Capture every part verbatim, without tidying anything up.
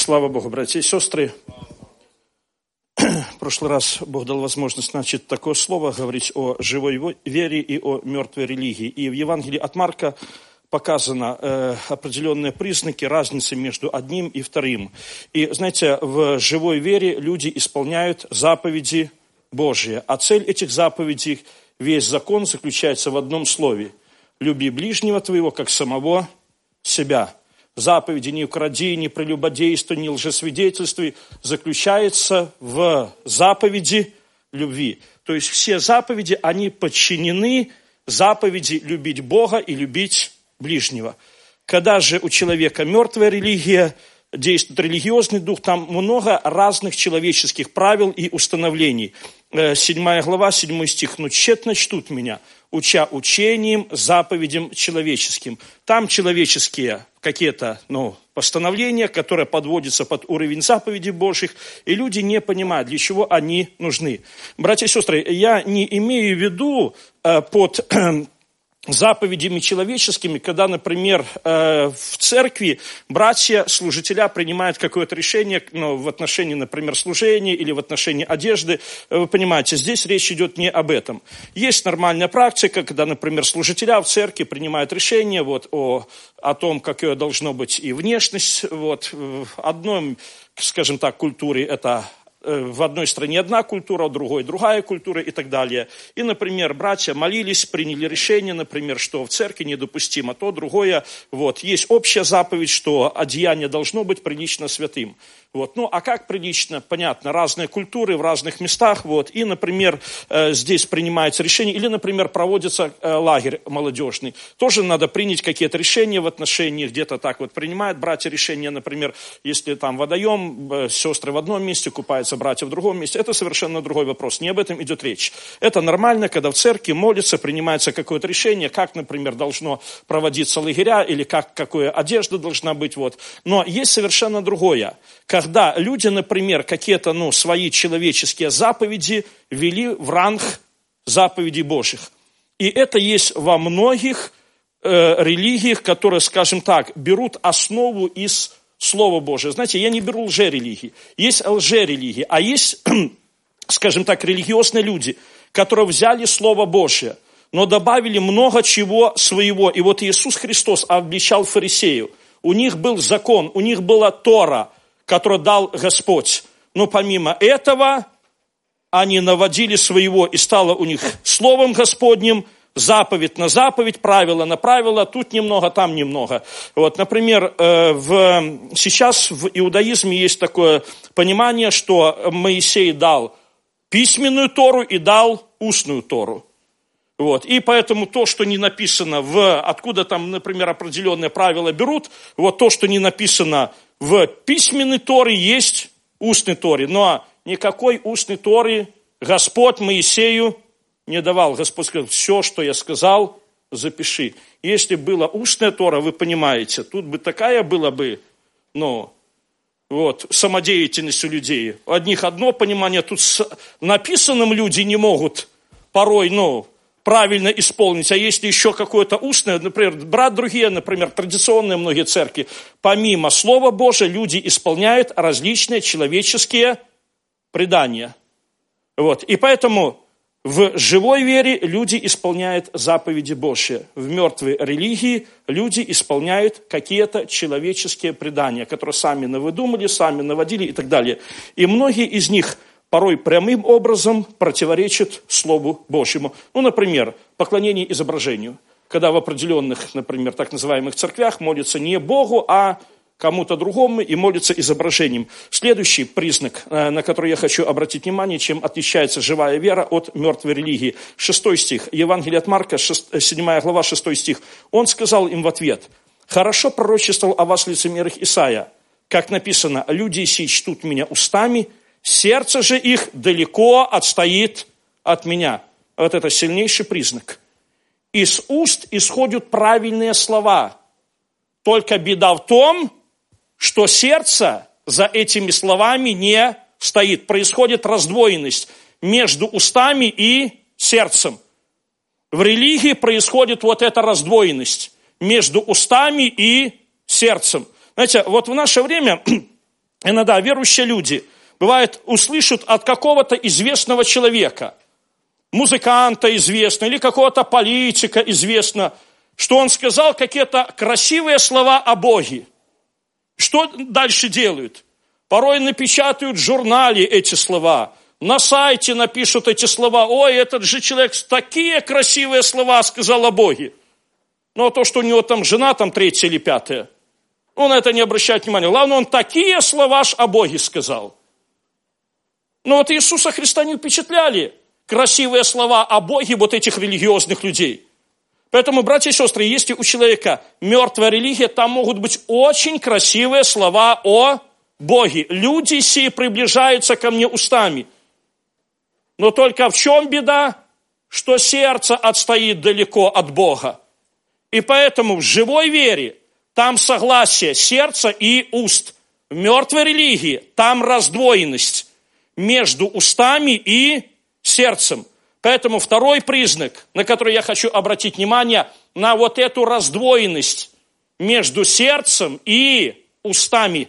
Слава Богу, братья и сестры. В прошлый раз Бог дал возможность начать такое слово, говорить о живой вере и о мертвой религии. И в Евангелии от Марка показаны э, определенные признаки разницы между одним и вторым. И, знаете, в живой вере люди исполняют заповеди Божьи. А цель этих заповедей, весь закон заключается в одном слове. Люби ближнего твоего, как самого себя. Заповеди «не укради», «не прелюбодействуй», «не лжесвидетельствуй» заключается в заповеди любви. То есть все заповеди, они подчинены заповеди любить Бога и любить ближнего. Когда же у человека мертвая религия, действует религиозный дух, там много разных человеческих правил и установлений. Седьмая глава, седьмой стих. «Но тщетно чтут меня, уча учением, заповедям человеческим». Там человеческие какие-то ну, постановления, которые подводятся под уровень заповедей Божьих, и люди не понимают, для чего они нужны. Братья и сестры, я не имею в виду э, под... заповедями человеческими, когда, например, в церкви братья, служителя принимают какое-то решение ну, в отношении, например, служения или в отношении одежды. Вы понимаете, здесь речь идет не об этом. Есть нормальная практика, когда, например, служителя в церкви принимают решение вот, о, о том, какое должно быть и внешность. Вот. В одной, скажем так, культуре это... В одной стране одна культура, в другой другая культура и так далее. И, например, братья молились, приняли решение, например, что в церкви недопустимо то, другое. Вот. Есть общая заповедь, что одеяние должно быть прилично святым. Вот. Ну, а как прилично? Понятно, разные культуры в разных местах. Вот. И, например, здесь принимается решение, или, например, проводится лагерь молодежный. Тоже надо принять какие-то решения в отношении, где-то так вот принимают братья решения, например, если там водоем, сестры в одном месте купаются, братья в другом месте. Это совершенно другой вопрос. Не об этом идет речь. Это нормально, когда в церкви молятся, принимается какое-то решение, как, например, должно проводиться лагеря, или как, какая одежда должна быть. Вот. Но есть совершенно другое. Когда люди, например, какие-то ну, свои человеческие заповеди ввели в ранг заповедей Божьих. И это есть во многих э, религиях, которые, скажем так, берут основу из Слова Божие. Знаете, я не беру лжерелигии. Есть лжерелигии, а есть, скажем так, религиозные люди, которые взяли Слово Божие, но добавили много чего своего. И вот Иисус Христос обличал фарисеев. У них был закон, у них была Тора, которую дал Господь. Но помимо этого, они наводили своего, и стало у них Словом Господним, заповедь на заповедь, правило на правило, тут немного, там немного. Вот, например, в, сейчас в иудаизме есть такое понимание, что Моисей дал письменную Тору и дал устную Тору. Вот, и поэтому то, что не написано в, откуда там, например, определенные правила берут, вот то, что не написано в письменной Торе, есть устной Торе. Но никакой устной Торы Господь Моисею не давал. Господь сказал, все, что я сказал, запиши. Если была устная Тора, вы понимаете, тут бы такая была бы, ну, вот, самодеятельность у людей. У одних одно понимание, тут с написанным люди не могут порой, ну, правильно исполнить. А если еще какое-то устное, например, брат другие, например, традиционные многие церкви, помимо Слова Божия, люди исполняют различные человеческие предания. Вот, и поэтому в живой вере люди исполняют заповеди Божьи. В мертвой религии люди исполняют какие-то человеческие предания, которые сами навыдумали, сами наводили и так далее. И многие из них порой прямым образом противоречат Слову Божьему. Ну, например, поклонение изображению. Когда в определенных, например, так называемых церквях молятся не Богу, а кому-то другому и молится изображением. Следующий признак, на который я хочу обратить внимание, чем отличается живая вера от мертвой религии. Шестой стих, Евангелие от Марка, седьмая глава, шестой стих. Он сказал им в ответ, «Хорошо пророчествовал о вас лицемерах Исаия, как написано, люди сии чтут меня устами, сердце же их далеко отстоит от меня». Вот это сильнейший признак. Из уст исходят правильные слова. Только беда в том, что сердце за этими словами не стоит. Происходит раздвоенность между устами и сердцем. В религии происходит вот эта раздвоенность между устами и сердцем. Знаете, вот в наше время иногда верующие люди, бывает, услышат от какого-то известного человека, музыканта известного или какого-то политика известного, что он сказал какие-то красивые слова о Боге. Что дальше делают? Порой напечатают в журнале эти слова, на сайте напишут эти слова. Ой, этот же человек такие красивые слова сказал о Боге. Но то, что у него там жена, там третья или пятая, он на это не обращает внимания. Главное, он такие слова ж о Боге сказал. Но вот Иисуса Христа не впечатляли красивые слова о Боге вот этих религиозных людей. Поэтому, братья и сестры, если у человека мертвая религия, там могут быть очень красивые слова о Боге. Люди сии приближаются ко мне устами. Но только в чем беда? Что сердце отстоит далеко от Бога. И поэтому в живой вере там согласие сердца и уст. В мертвой религии там раздвоенность между устами и сердцем. Поэтому второй признак, на который я хочу обратить внимание, на вот эту раздвоенность между сердцем и устами.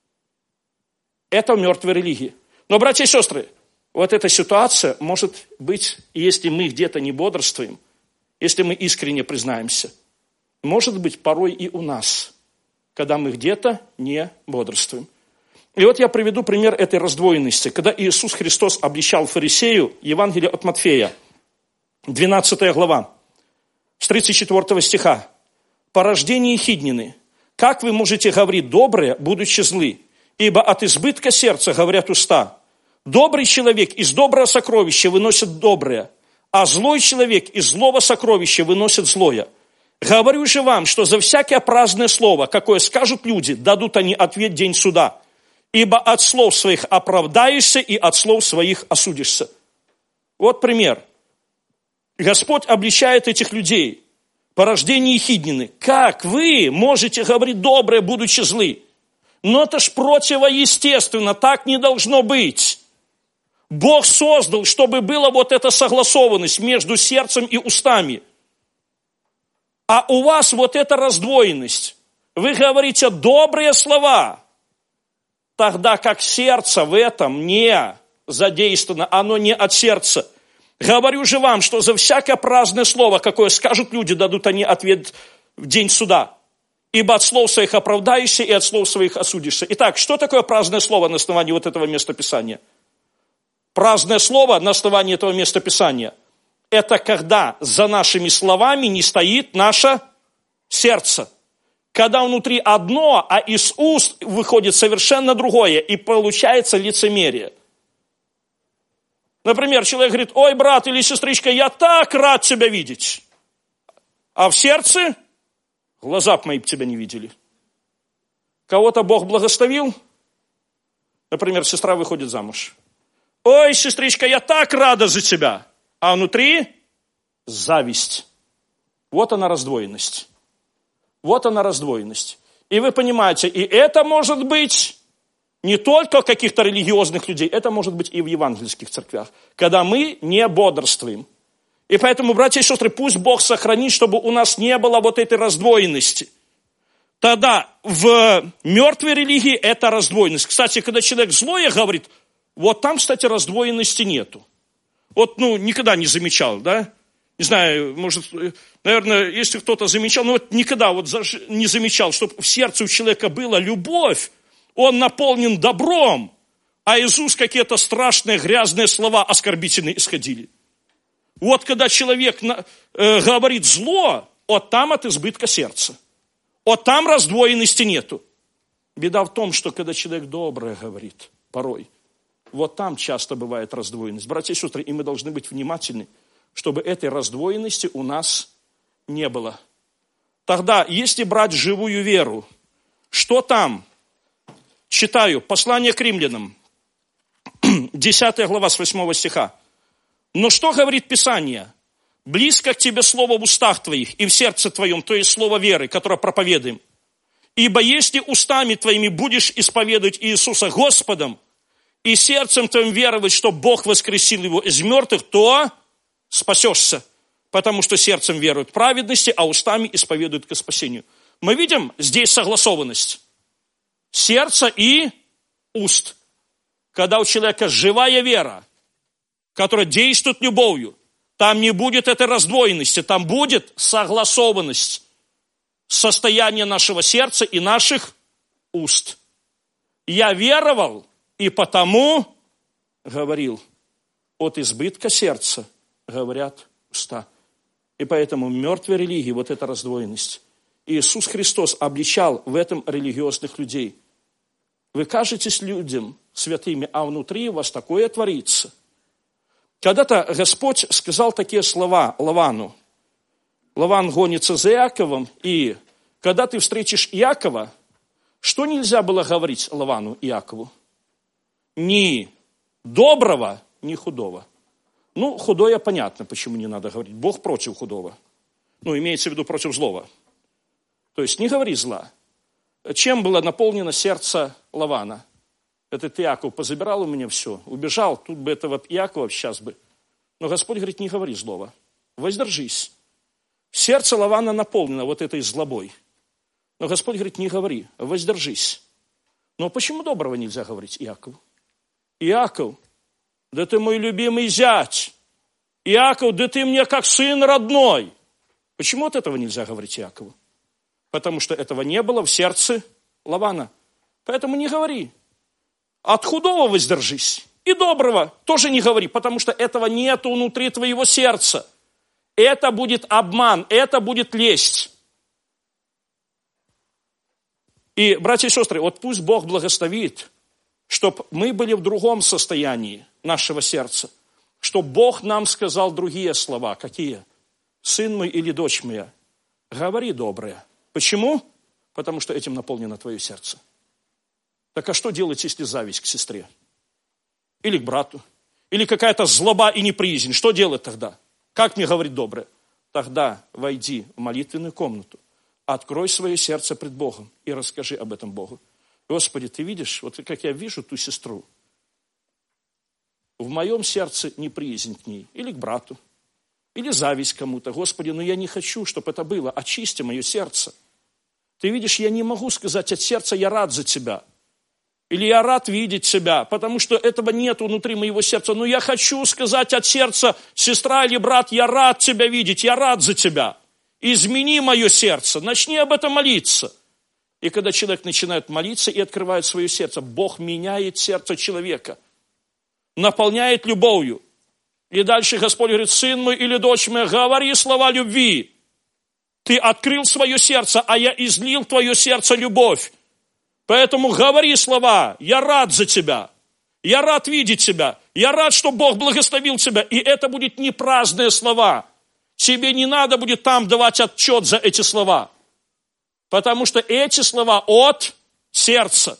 Это в мертвой религии. Но, братья и сестры, вот эта ситуация может быть, если мы где-то не бодрствуем, если мы искренне признаемся, может быть порой и у нас, когда мы где-то не бодрствуем. И вот я приведу пример этой раздвоенности. Когда Иисус Христос обличал фарисею, Евангелие от Матфея, двенадцатая глава, с тридцать четвёртого стиха. «По рождении хиднины, как вы можете говорить доброе, будучи злы? Ибо от избытка сердца говорят уста. Добрый человек из доброго сокровища выносит доброе, а злой человек из злого сокровища выносит злое. Говорю же вам, что за всякое праздное слово, какое скажут люди, дадут они ответ день суда. Ибо от слов своих оправдаешься и от слов своих осудишься». Вот пример. Господь обличает этих людей по рождении хиднины. Как вы можете говорить доброе, будучи злы? Но это ж противоестественно, так не должно быть. Бог создал, чтобы была вот эта согласованность между сердцем и устами. А у вас вот эта раздвоенность. Вы говорите добрые слова, тогда как сердце в этом не задействовано, оно не от сердца. Говорю же вам, что за всякое праздное слово, какое скажут люди, дадут они ответ в день суда. Ибо от слов своих оправдаешься и от слов своих осудишься. Итак, что такое праздное слово на основании вот этого местописания? Праздное слово на основании этого местописания – это когда за нашими словами не стоит наше сердце. Когда внутри одно, а из уст выходит совершенно другое, и получается лицемерие. Например, человек говорит: ой, брат или сестричка, я так рад тебя видеть. А в сердце глаза б мои тебя не видели. Кого-то Бог благословил, например, сестра выходит замуж. Ой, сестричка, я так рада за тебя. А внутри зависть. Вот она раздвоенность. Вот она раздвоенность. И вы понимаете, и это может быть не только у каких-то религиозных людей, это может быть и в евангельских церквях, когда мы не бодрствуем. И поэтому, братья и сестры, пусть Бог сохранит, чтобы у нас не было вот этой раздвоенности. Тогда в мертвой религии это раздвоенность. Кстати, когда человек злое говорит, вот там, кстати, раздвоенности нету. Вот, ну, никогда не замечал, да? Не знаю, может, наверное, если кто-то замечал, но вот никогда вот не замечал, чтобы в сердце у человека была любовь, он наполнен добром, а из уст какие-то страшные грязные слова оскорбительные исходили. Вот когда человек э, говорит зло, вот там от избытка сердца. Вот там раздвоенности нету. Беда в том, что когда человек доброе говорит, порой, вот там часто бывает раздвоенность. Братья и сестры, и мы должны быть внимательны, чтобы этой раздвоенности у нас не было. Тогда, если брать живую веру, что там? Читаю, послание к римлянам, десятая глава с восьмого стиха. Но что говорит Писание? Близко к тебе слово в устах твоих и в сердце твоем, то есть слово веры, которое проповедуем. Ибо если устами твоими будешь исповедовать Иисуса Господом и сердцем твоим веровать, что Бог воскресил его из мертвых, то спасешься, потому что сердцем веруют в праведности, а устами исповедуют к спасению. Мы видим здесь согласованность сердца и уст. Когда у человека живая вера, которая действует любовью, там не будет этой раздвоенности, там будет согласованность состояния нашего сердца и наших уст. Я веровал, и потому говорил. От избытка сердца говорят уста. И поэтому в мертвой религии вот эта раздвоенность. Иисус Христос обличал в этом религиозных людей. Вы кажетесь людям святыми, а внутри у вас такое творится. Когда-то Господь сказал такие слова Лавану. Лаван гонится за Иаковом, и когда ты встретишь Иакова, что нельзя было говорить Лавану и Иакову? Ни доброго, ни худого. Ну, худое понятно, почему не надо говорить. Бог против худого. Ну, имеется в виду против злого. То есть не говори зла. Чем было наполнено сердце Лавана? Этот Иаков позабирал у меня все, убежал, тут бы этого Иакова сейчас бы. Но Господь говорит, не говори злого, воздержись. Сердце Лавана наполнено вот этой злобой. Но Господь говорит, не говори, воздержись. Но почему доброго нельзя говорить Иакову? Иаков, да ты мой любимый зять. Иаков, да ты мне как сын родной. Почему от этого нельзя говорить Иакову? Потому что этого не было в сердце Лавана. Поэтому не говори. От худого воздержись. И доброго тоже не говори, потому что этого нету внутри твоего сердца. Это будет обман, это будет лесть. И, братья и сестры, вот пусть Бог благословит, чтобы мы были в другом состоянии нашего сердца, чтобы Бог нам сказал другие слова. Какие? Сын мой или дочь моя, говори доброе. Почему? Потому что этим наполнено твое сердце. Так а что делать, если зависть к сестре? Или к брату? Или какая-то злоба и неприязнь? Что делать тогда? Как мне говорить доброе? Тогда войди в молитвенную комнату, открой свое сердце пред Богом и расскажи об этом Богу. Господи, ты видишь, вот как я вижу ту сестру, в моем сердце неприязнь к ней, или к брату, или зависть кому-то. Господи, но я не хочу, чтобы это было. Очисти мое сердце. Ты видишь, я не могу сказать от сердца, я рад за тебя. Или я рад видеть тебя, потому что этого нет внутри моего сердца. Но я хочу сказать от сердца, сестра или брат, я рад тебя видеть, я рад за тебя. Измени мое сердце, начни об этом молиться. И когда человек начинает молиться и открывает свое сердце, Бог меняет сердце человека, наполняет любовью. И дальше Господь говорит, сын мой или дочь моя, говори слова любви. Ты открыл свое сердце, а я излил в твое сердце любовь. Поэтому говори слова, я рад за тебя, я рад видеть тебя, я рад, что Бог благословил тебя. И это будет не праздные слова. Тебе не надо будет там давать отчет за эти слова. Потому что эти слова от сердца.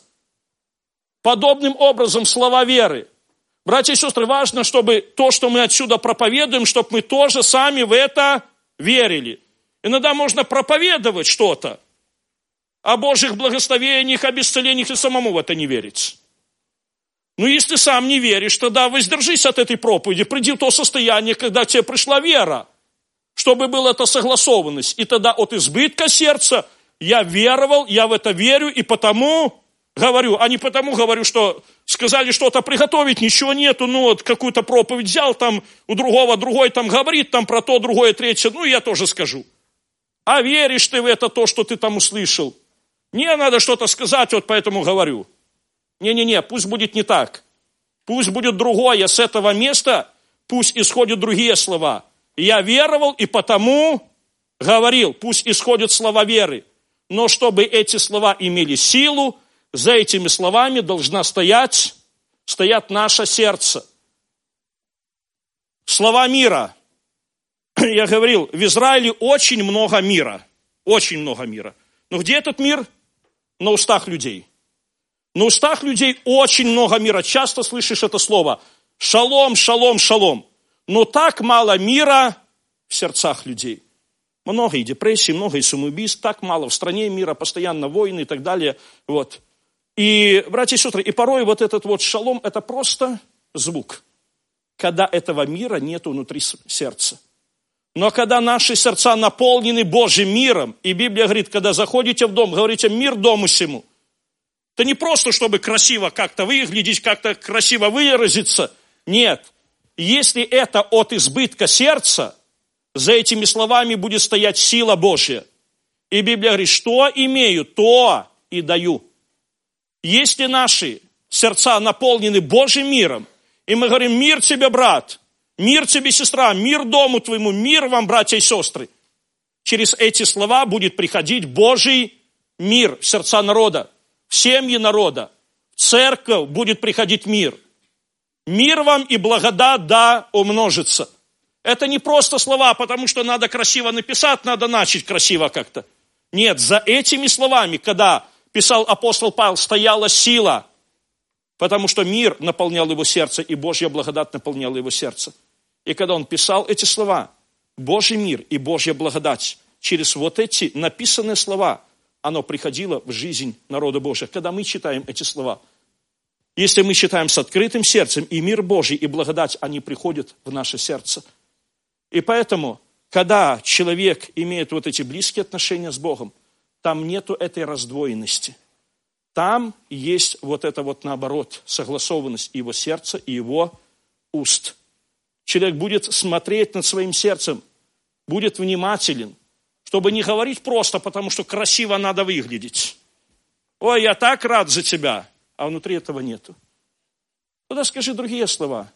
Подобным образом слова веры. Братья и сестры, важно, чтобы то, что мы отсюда проповедуем, чтобы мы тоже сами в это верили. Иногда можно проповедовать что-то о Божьих благословениях, об исцелениях и самому в это не верить. Но если сам не веришь, тогда воздержись от этой проповеди, приди в то состояние, когда тебе пришла вера, чтобы была эта согласованность. И тогда от избытка сердца я веровал, я в это верю, и потому говорю, а не потому говорю, что сказали что-то приготовить, ничего нету, ну вот какую-то проповедь взял, там у другого другой там говорит, там про то, другое, третье, ну я тоже скажу. А веришь ты в это то, что ты там услышал? Мне надо что-то сказать, вот поэтому говорю. Не-не-не, пусть будет не так. Пусть будет другое с этого места, пусть исходят другие слова. Я веровал и потому говорил, пусть исходят слова веры. Но чтобы эти слова имели силу, за этими словами должна стоять, стоять наше сердце. Слова мира. Я говорил, в Израиле очень много мира. Очень много мира. Но где этот мир? На устах людей. На устах людей очень много мира. Часто слышишь это слово. Шалом, шалом, шалом. Но так мало мира в сердцах людей. Много и депрессий, много и самоубийств. Так мало. В стране мира постоянно войны и так далее. Вот. И, братья и сестры, и порой вот этот вот шалом, это просто звук. Когда этого мира нет внутри сердца. Но когда наши сердца наполнены Божьим миром, и Библия говорит, когда заходите в дом, говорите, мир дому сему. Это не просто, чтобы красиво как-то выглядеть, как-то красиво выразиться. Нет. Если это от избытка сердца, за этими словами будет стоять сила Божья. И Библия говорит, что имею, то и даю. Если наши сердца наполнены Божьим миром, и мы говорим, мир тебе, брат, мир тебе, сестра, мир дому твоему, мир вам, братья и сестры. Через эти слова будет приходить Божий мир в сердца народа, в семьи народа, в церковь будет приходить мир. Мир вам и благодать да умножится. Это не просто слова, потому что надо красиво написать, надо начать красиво как-то. Нет, за этими словами, когда писал апостол Павел, стояла сила, потому что мир наполнял его сердце, и Божья благодать наполняла его сердце. И когда он писал эти слова, Божий мир и Божья благодать, через вот эти написанные слова, оно приходило в жизнь народа Божия. Когда мы читаем эти слова, если мы читаем с открытым сердцем, и мир Божий, и благодать, они приходят в наше сердце. И поэтому, когда человек имеет вот эти близкие отношения с Богом, там нету этой раздвоенности. Там есть вот это вот наоборот, согласованность его сердца и его уст. Человек будет смотреть над своим сердцем, будет внимателен, чтобы не говорить просто, потому что красиво надо выглядеть. Ой, я так рад за тебя, а внутри этого нету. Тогда скажи другие слова.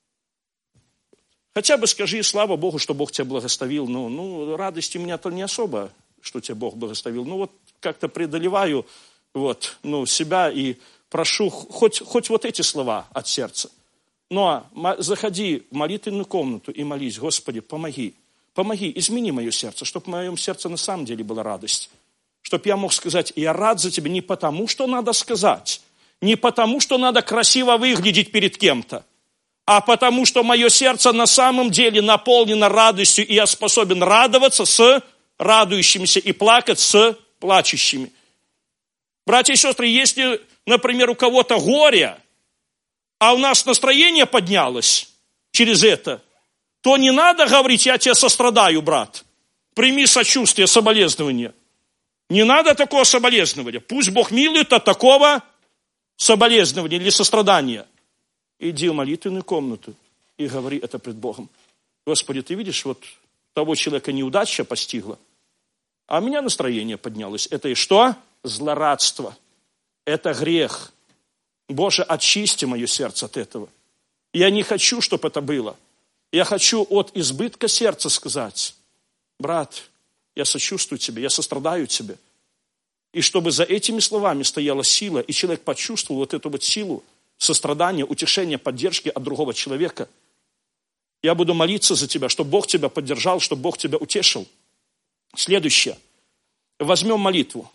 Хотя бы скажи, слава Богу, что Бог тебя благословил. Ну, ну радости у меня-то не особо, что тебя Бог благословил. Ну, вот как-то преодолеваю вот, ну, себя и прошу хоть, хоть вот эти слова от сердца. Но заходи в молитвенную комнату и молись, Господи, помоги. Помоги, измени мое сердце, чтобы в моем сердце на самом деле была радость. Чтобы я мог сказать, я рад за тебя не потому, что надо сказать, не потому, что надо красиво выглядеть перед кем-то, а потому, что мое сердце на самом деле наполнено радостью, и я способен радоваться с радующимися и плакать с плачущими. Братья и сестры, если, например, у кого-то горе, а у нас настроение поднялось через это, то не надо говорить, я тебе сострадаю, брат. Прими сочувствие, соболезнование. Не надо такого соболезнования. Пусть Бог милует от такого соболезнования или сострадания. Иди в молитвенную комнату и говори это пред Богом. Господи, ты видишь, вот того человека неудача постигла, а у меня настроение поднялось. Это и что? Злорадство. Это грех. Боже, очисти мое сердце от этого. Я не хочу, чтобы это было. Я хочу от избытка сердца сказать, брат, я сочувствую тебе, я сострадаю тебе. И чтобы за этими словами стояла сила, и человек почувствовал вот эту вот силу, сострадания, утешения, поддержки от другого человека. Я буду молиться за тебя, чтобы Бог тебя поддержал, чтобы Бог тебя утешил. Следующее. Возьмем молитву.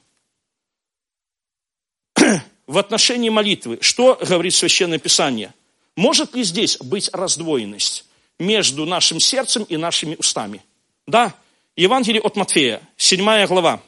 В отношении молитвы, что говорит Священное Писание? Может ли здесь быть раздвоенность между нашим сердцем и нашими устами? Да. Евангелие от Матфея, седьмая глава,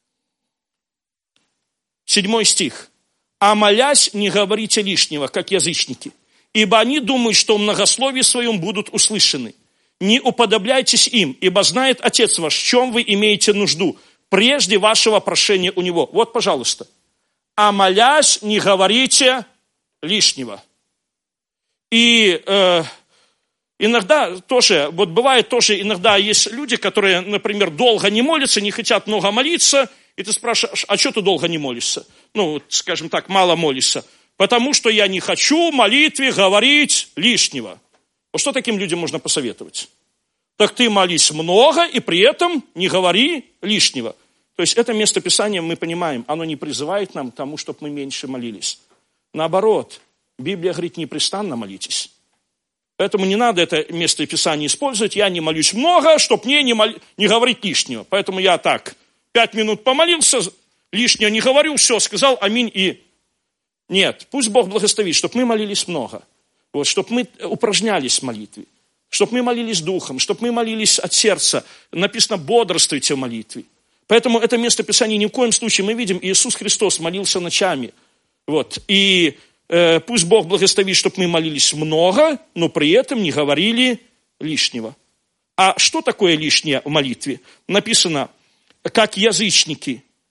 седьмой стих. «А молясь, не говорите лишнего, как язычники, ибо они думают, что в многословии своем будут услышаны. Не уподобляйтесь им, ибо знает Отец ваш, в чем вы имеете нужду, прежде вашего прошения у Него». Вот, пожалуйста. «А молясь, не говорите лишнего». И э, иногда тоже, вот бывает тоже, иногда есть люди, которые, например, долго не молятся, не хотят много молиться, и ты спрашиваешь, а что ты долго не молишься? Ну, скажем так, мало молишься. Потому что я не хочу в молитве говорить лишнего. Вот что таким людям можно посоветовать? Так ты молись много и при этом не говори лишнего. То есть это местописание, мы понимаем, оно не призывает нам к тому, чтобы мы меньше молились. Наоборот, Библия говорит, непрестанно молитесь. Поэтому не надо это местописание использовать. Я не молюсь много, чтобы мне не, мол... не говорить лишнего. Поэтому я так... Пять минут помолился, лишнего не говорю, все, сказал аминь и... Нет, пусть Бог благословит, чтобы мы молились много, вот, чтобы мы упражнялись в молитве, чтобы мы молились духом, чтобы мы молились от сердца. Написано, бодрствуйте в молитве. Поэтому это местописание ни в коем случае, мы видим, Иисус Христос молился ночами. Вот, и э, пусть Бог благословит, чтобы мы молились много, но при этом не говорили лишнего. А что такое лишнее в молитве? Написано, как язычники,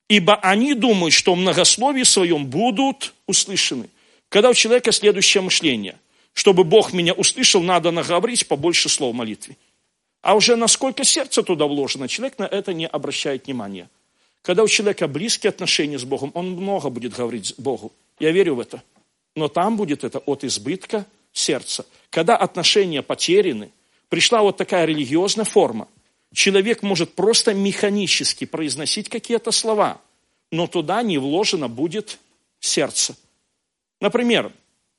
ибо они думают, что в многословии своем будут услышаны. Когда у человека следующее мышление. Чтобы Бог меня услышал, надо наговорить побольше слов в молитве. А уже насколько сердце туда вложено, человек на это не обращает внимания. Когда у человека близкие отношения с Богом, он много будет говорить Богу. Я верю в это. Но там будет это от избытка сердца. Когда отношения потеряны, пришла вот такая религиозная форма. Человек может просто механически произносить какие-то слова, но туда не вложено будет сердце. Например,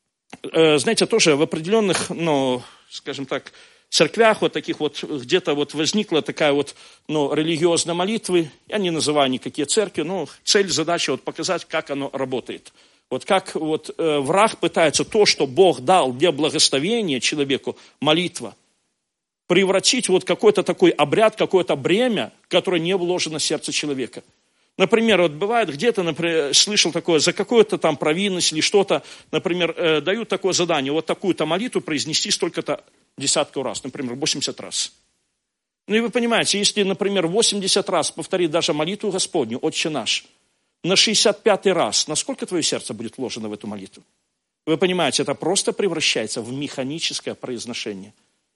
знаете, тоже в определенных, ну, скажем так, церквях вот таких вот, где-то вот возникла такая вот, ну, религиозная молитва. Я не называю никакие церкви, но цель, задача вот показать, как оно работает. Вот как вот э, враг пытается то, что Бог дал для благословения человеку, молитва, превратить вот какой-то такой обряд, какое-то бремя, которое не вложено в сердце человека. Например, вот бывает где-то, например, слышал такое, за какую-то там провинность или что-то, например, э, дают такое задание, вот такую-то молитву произнести столько-то десятков раз, например, восемьдесят раз. Ну и вы понимаете, если, например, восемьдесят раз повторить даже молитву Господню, Отче наш, на шестьдесят пятый раз, насколько твое сердце будет вложено в эту молитву? Вы понимаете, это просто превращается в механическое произношение.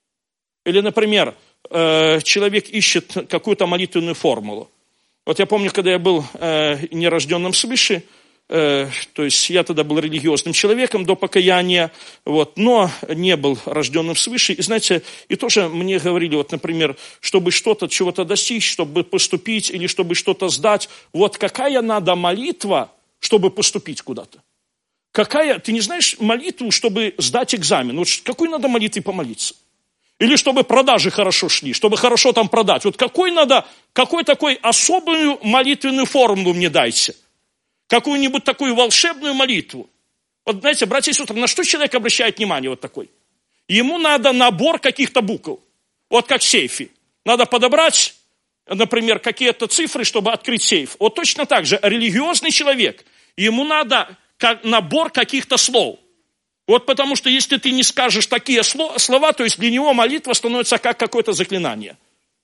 Или, например, э, человек ищет какую-то молитвенную формулу. Вот я помню, когда я был э, нерожденным свыше, э, то есть я тогда был религиозным человеком до покаяния, вот, но не был рожденным свыше. И знаете, и тоже мне говорили, вот, например, чтобы что-то, чего-то достичь, чтобы поступить или чтобы что-то сдать, вот какая надо молитва, чтобы поступить куда-то? Какая, ты не знаешь молитву, чтобы сдать экзамен? Вот какой надо молитве помолиться? Или чтобы продажи хорошо шли, чтобы хорошо там продать. Вот какой надо, какой такой особую молитвенную формулу мне дайте? Какую-нибудь такую волшебную молитву? Вот знаете, братья и сестры, на что человек обращает внимание вот такой? Ему надо набор каких-то букв. Вот как в сейфе. Надо подобрать, например, какие-то цифры, чтобы открыть сейф. Вот точно так же религиозный человек, ему надо набор каких-то слов. Вот потому что если ты не скажешь такие слова, то есть для него молитва становится как какое-то заклинание.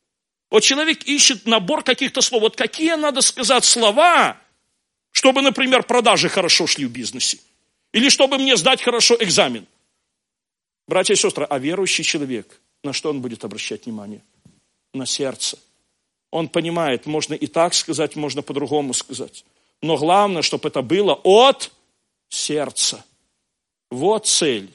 Вот человек ищет набор каких-то слов. Вот какие надо сказать слова, чтобы, например, продажи хорошо шли в бизнесе. Или чтобы мне сдать хорошо экзамен. Братья и сестры, а верующий человек, на что он будет обращать внимание? На сердце. Он понимает, можно и так сказать, можно по-другому сказать. Но главное, чтобы это было от сердца. Вот цель.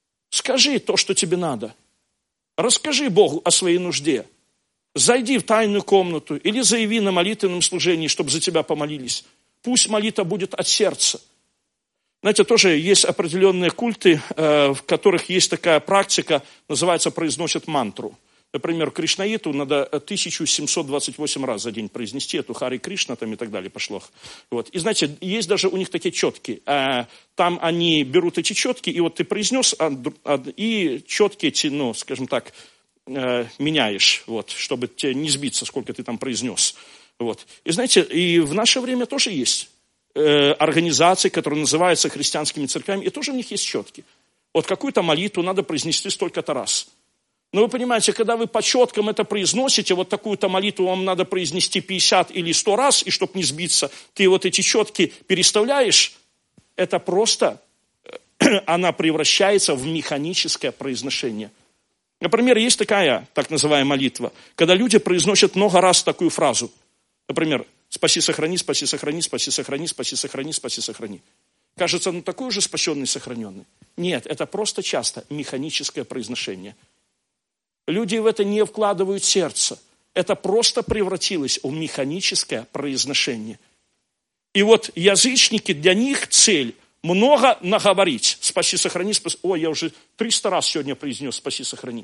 Скажи то, что тебе надо. Расскажи Богу о своей нужде. Зайди в тайную комнату или заяви на молитвенном служении, чтобы за тебя помолились. Пусть молитва будет от сердца. Знаете, тоже есть определенные культы, в которых есть такая практика, называется произносят мантру. Например, Кришнаиту надо тысяча семьсот двадцать восемь раз за день произнести, эту Хари Кришна там и так далее пошло. Вот. И знаете, есть даже у них такие четки. Там они берут эти четки, и вот ты произнес, и четки эти, ну, скажем так, меняешь, вот, чтобы тебе не сбиться, сколько ты там произнес. Вот. И знаете, и в наше время тоже есть организации, которые называются христианскими церквями, и тоже у них есть четки. Вот какую-то молитву надо произнести столько-то раз. Но вы понимаете, когда вы по четкам это произносите, вот такую-то молитву вам надо произнести пятьдесят или сто раз, и чтобы не сбиться, ты вот эти четки переставляешь, это просто, она превращается в механическое произношение. Например, есть такая, так называемая молитва, когда люди произносят много раз такую фразу. Например, спаси, сохрани, спаси, сохрани, спаси, сохрани, спаси, сохрани, спаси, сохрани. Кажется, ну такой же спасенный, сохраненный. Нет, это просто часто механическое произношение. Люди в это не вкладывают сердце. Это просто превратилось в механическое произношение. И вот язычники, для них цель много наговорить. Спаси, сохрани, спаси. Ой, я уже триста раз сегодня произнес спаси, сохрани.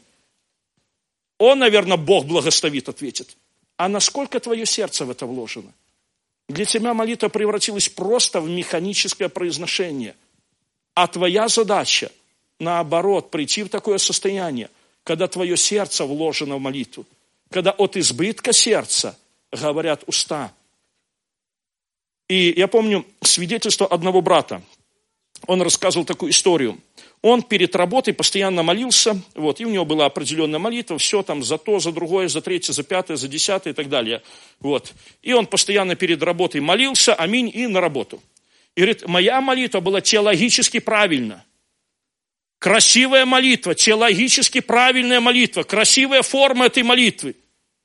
Он, наверное, Бог благословит, ответит. А насколько твое сердце в это вложено? Для тебя молитва превратилась просто в механическое произношение. А твоя задача, наоборот, прийти в такое состояние, когда твое сердце вложено в молитву, когда от избытка сердца говорят уста. И я помню свидетельство одного брата. он рассказывал такую историю. Он перед работой постоянно молился, вот, и у него была определенная молитва, все там за то, за другое, за третье, за пятое, за десятое и так далее. Вот. И он постоянно перед работой молился, аминь, и на работу. И говорит, моя молитва была теологически правильна. Красивая молитва, теологически правильная молитва, красивая форма этой молитвы.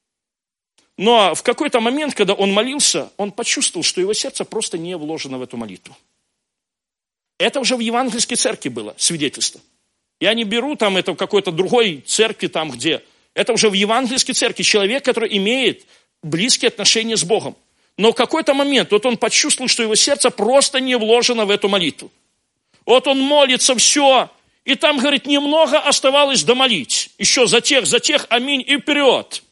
Но в какой-то момент, когда он молился, он почувствовал, что его сердце просто не вложено в эту молитву. Это уже в евангельской церкви было свидетельство. Я не беру там это в какой-то другой церкви, там где. Это уже в евангельской церкви человек, который имеет близкие отношения с Богом. Но в какой-то момент вот он почувствовал, что его сердце просто не вложено в эту молитву. Вот он молится, все, и там, говорит, немного оставалось домолить. Еще за тех, за тех, аминь, и вперед.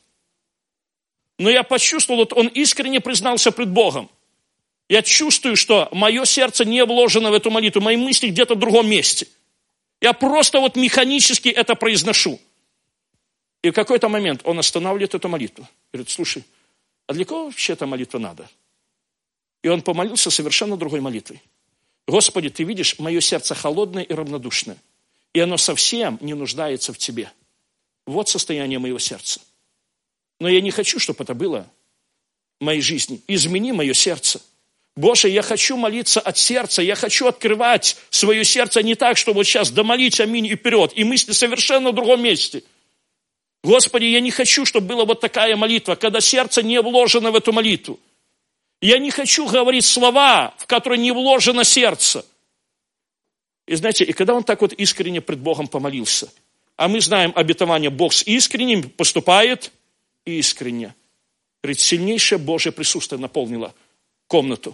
Но я почувствовал, вот он искренне признался пред Богом. Я чувствую, что мое сердце не вложено в эту молитву, мои мысли где-то в другом месте. Я просто вот механически это произношу. И в какой-то момент он останавливает эту молитву. Говорит, слушай, а для кого вообще эта молитва надо? И он помолился совершенно другой молитвой. Господи, ты видишь, мое сердце холодное и равнодушное. И оно совсем не нуждается в тебе. Вот состояние моего сердца. Но я не хочу, чтобы это было в моей жизни. Измени мое сердце. Боже, я хочу молиться от сердца, я хочу открывать свое сердце не так, что вот сейчас домолить, аминь, и вперед, и мысли совершенно в другом месте. Господи, я не хочу, чтобы была вот такая молитва, когда сердце не вложено в эту молитву. Я не хочу говорить слова, в которые не вложено сердце. И знаете, и когда он так вот искренне пред Богом помолился, а мы знаем обетование, Бог с искренним поступает искренне. Говорит, сильнейшее Божье присутствие наполнило комнату.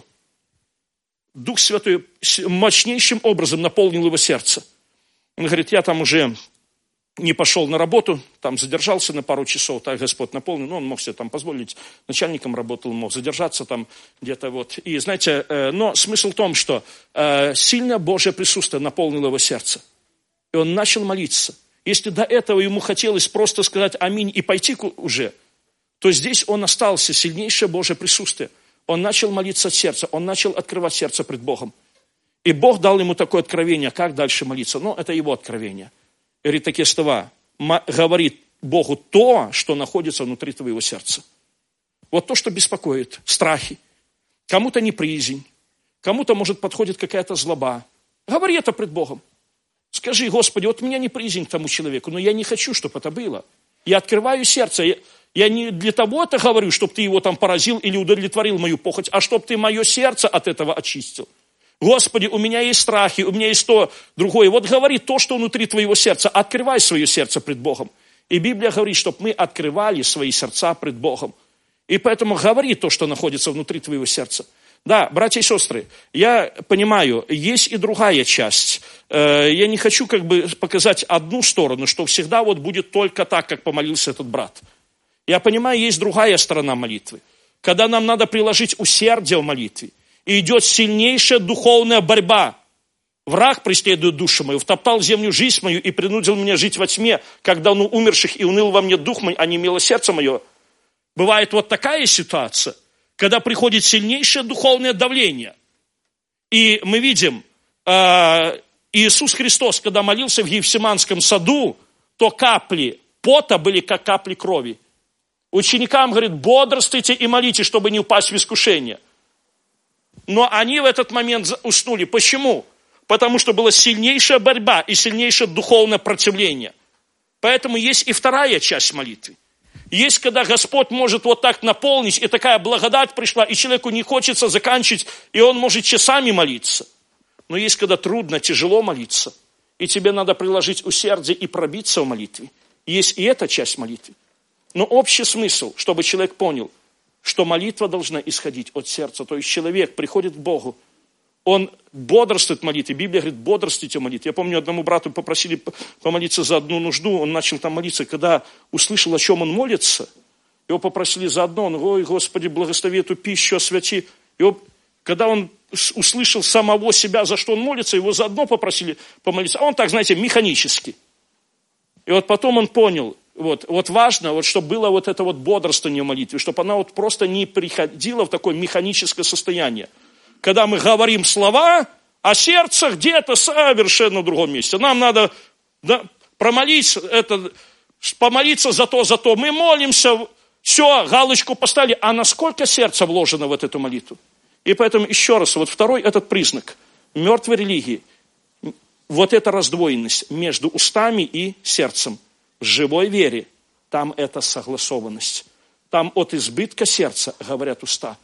Дух Святой мощнейшим образом наполнил его сердце. Он говорит, я там уже не пошел на работу, там задержался на пару часов, так Господь наполнил, ну, он мог себе там позволить, начальником работал, мог задержаться там где-то вот. И знаете, э, но смысл в том, что э, сильное Божье присутствие наполнило его сердце. И он начал молиться. Если до этого ему хотелось просто сказать аминь и пойти уже, то здесь он остался, сильнейшее Божье присутствие. Он начал молиться от сердца, он начал открывать сердце пред Богом. И Бог дал ему такое откровение, как дальше молиться. Ну, это его откровение. Говорит такие слова, говорит Богу то, что находится внутри твоего сердца. Вот то, что беспокоит, страхи. Кому-то неприязнь, кому-то, может, подходит какая-то злоба. Говори это пред Богом. Скажи, Господи, вот у меня неприязнь к тому человеку, но я не хочу, чтобы это было. Я открываю сердце. Я, я не для того это говорю, чтобы ты его там поразил или удовлетворил мою похоть, а чтобы ты мое сердце от этого очистил. Господи, у меня есть страхи, у меня есть то, другое. Вот говори то, что внутри твоего сердца. Открывай свое сердце пред Богом. И Библия говорит, чтобы мы открывали свои сердца пред Богом. И поэтому говори то, что находится внутри твоего сердца. Да, братья и сестры, я понимаю, есть и другая часть. Я не хочу как бы показать одну сторону, что всегда вот будет только так, как помолился этот брат. Я понимаю, есть другая сторона молитвы. Когда нам надо приложить усердие в молитве. И идет сильнейшая духовная борьба. Враг преследует душу мою, втоптал в землю жизнь мою и принудил меня жить во тьме, когда он умерших и уныл во мне дух мой, а не мило сердце мое. Бывает вот такая ситуация, когда приходит сильнейшее духовное давление. И мы видим, э, Иисус Христос, когда молился в Гефсиманском саду, то капли пота были как капли крови. Ученикам говорит, бодрствуйте и молитесь, чтобы не упасть в искушение. Но они в этот момент уснули. Почему? Потому что была сильнейшая борьба и сильнейшее духовное противление. Поэтому есть и вторая часть молитвы. Есть, когда Господь может вот так наполнить, и такая благодать пришла, и человеку не хочется заканчивать, и он может часами молиться. Но есть, когда трудно, тяжело молиться, и тебе надо приложить усердие и пробиться в молитве. Есть и эта часть молитвы. Но общий смысл, чтобы человек понял, что молитва должна исходить от сердца. То есть человек приходит к Богу, он бодрствует в молитве. Библия говорит, бодрствуйте в молитве. Я помню, одному брату попросили помолиться за одну нужду, он начал там молиться. Когда услышал, о чем он молится, его попросили за одно, он, ой, Господи, благослови эту пищу, освяти. Его, когда он услышал самого себя, за что он молится, его за одно попросили помолиться. А он так, знаете, механически. И вот потом он понял, Вот, вот важно, вот, чтобы было вот это вот бодрствование в молитве, чтобы она вот просто не приходила в такое механическое состояние. Когда мы говорим слова, А сердце где-то совершенно в другом месте. Нам надо да, промолиться, это, помолиться за то, за то. Мы молимся, все, галочку поставили. А насколько сердце вложено в эту молитву? И поэтому еще раз, вот второй этот признак мертвой религии. Вот эта раздвоенность между устами и сердцем. В живой вере там это согласованность. Там от избытка сердца говорят уста.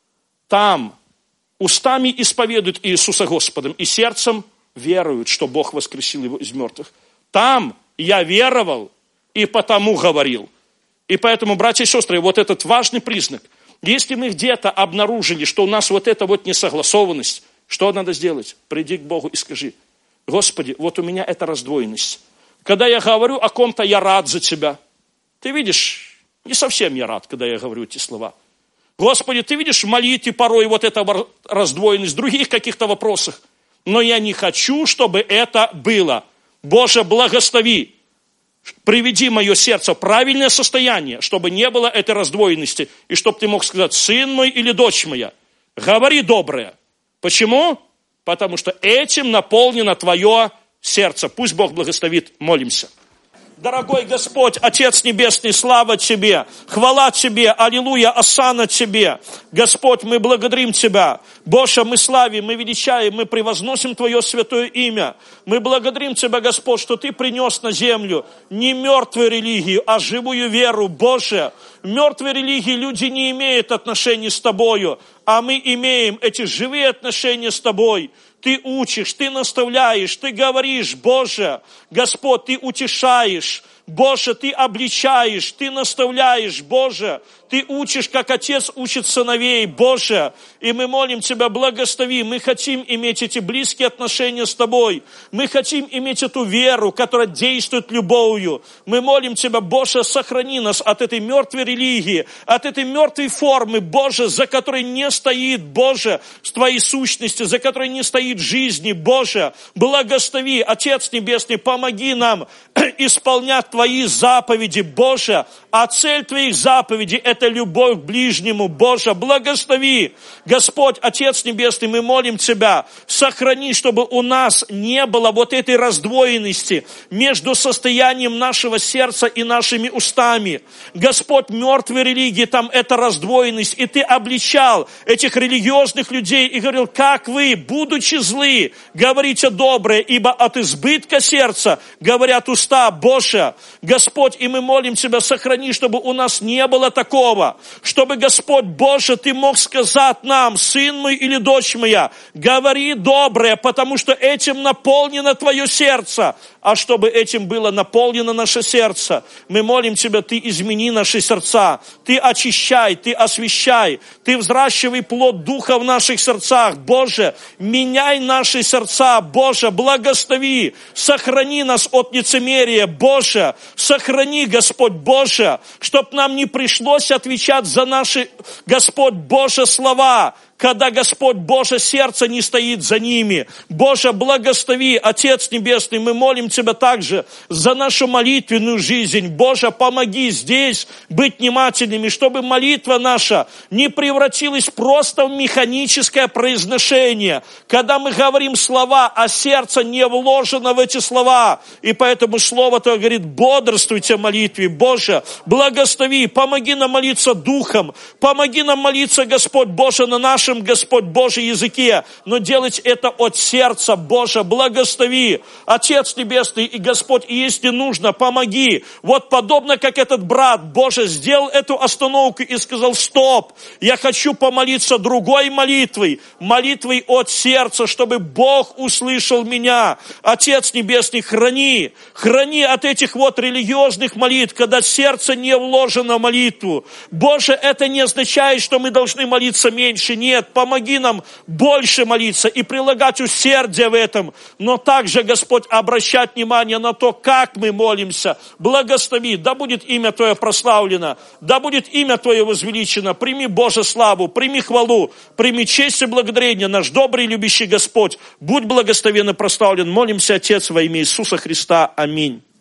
Там устами исповедуют Иисуса Господом и сердцем веруют, что Бог воскресил его из мертвых. Там я веровал и потому говорил. И поэтому, братья и сестры, вот этот важный признак. Если мы где-то обнаружили, что у нас вот эта вот несогласованность, что надо сделать? Приди к Богу и скажи: Господи, вот у меня эта раздвоенность. Когда я говорю о ком-то, я рад за тебя. Ты видишь, не совсем я рад, когда я говорю эти слова. Господи, ты видишь в молитве порой вот эта раздвоенность в других каких-то вопросах. Но я не хочу, чтобы это было. Боже, благослови. Приведи мое сердце в правильное состояние, чтобы не было этой раздвоенности. И чтобы ты мог сказать: сын мой или дочь моя, говори доброе. Почему? Потому что этим наполнено твое сердце. Пусть Бог благословит. Молимся. Дорогой Господь, Отец Небесный, слава Тебе, хвала Тебе, аллилуйя, осанна Тебе. Господь, мы благодарим Тебя. Боже, мы славим, мы величаем, мы превозносим Твое святое имя. Мы благодарим Тебя, Господь, что Ты принес на землю не мертвую религию, а живую веру. Боже, в мертвой религии люди не имеют отношений с Тобою, а мы имеем эти живые отношения с Тобой. Ты учишь, Ты наставляешь, Ты говоришь, Боже, Господь, Ты утешаешь, Боже, Ты обличаешь, Ты наставляешь, Боже, Ты учишь, как Отец учит сыновей, Боже, и мы молим Тебя, благослови, мы хотим иметь эти близкие отношения с Тобой, мы хотим иметь эту веру, которая действует любовью, мы молим Тебя, Боже, сохрани нас от этой мертвой религии, от этой мертвой формы, Боже, за которой не стоит, Боже, с Твоей сущности, за которой не стоит жизни, Боже, благослови, Отец Небесный, помоги нам исполнять Твои заповеди, Боже, а цель Твоих заповедей – это любовь к ближнему, Боже, благослови. Господь, Отец Небесный, мы молим Тебя, сохрани, чтобы у нас не было вот этой раздвоенности между состоянием нашего сердца и нашими устами. Господь, мертвой религии, там эта раздвоенность, и Ты обличал этих религиозных людей и говорил: как вы, будучи злы, говорите доброе, ибо от избытка сердца говорят уста, Боже. Господь, и мы молим Тебя, сохрани, чтобы у нас не было такого, чтобы, Господь Боже, Ты мог сказать нам: сын мой или дочь моя, говори доброе, потому что этим наполнено Твое сердце. А чтобы этим было наполнено наше сердце, мы молим Тебя, Ты измени наши сердца, Ты очищай, Ты освящай, Ты взращивай плод Духа в наших сердцах, Боже, меняй наши сердца, Боже, благослови, сохрани нас от лицемерия, Боже, сохрани, Господь Боже, чтоб нам не пришлось отвечать за наши, Господь Боже, слова, когда, Господь Боже, сердце не стоит за ними. Боже, благослови, Отец Небесный, мы молим Тебя также за нашу молитвенную жизнь. Боже, помоги здесь быть внимательными, чтобы молитва наша не превратилась просто в механическое произношение, когда мы говорим слова, а сердце не вложено в эти слова. И поэтому Слово Твое говорит: бодрствуйте в молитве. Боже, благослови, помоги нам молиться Духом, помоги нам молиться, Господь Боже, на нашем, Господь Божий, языке, но делать это от сердца, Боже, благослови, Отец Небесный и Господь, и если нужно, помоги. Вот подобно, как этот брат, Боже, сделал эту остановку и сказал: стоп, я хочу помолиться другой молитвой, молитвой от сердца, чтобы Бог услышал меня. Отец Небесный, храни, храни от этих вот религиозных молитв, когда сердце не вложено в молитву. Боже, это не означает, что мы должны молиться меньше, нет. Помоги нам больше молиться и прилагать усердие в этом, но также, Господь, обращать внимание на то, как мы молимся. Благослови, да будет имя Твое прославлено, да будет имя Твое возвеличено. Прими, Боже, славу, прими хвалу, прими честь и благодарение, наш добрый и любящий Господь. Будь благословен и прославлен. Молимся, Отец, во имя Иисуса Христа. Аминь.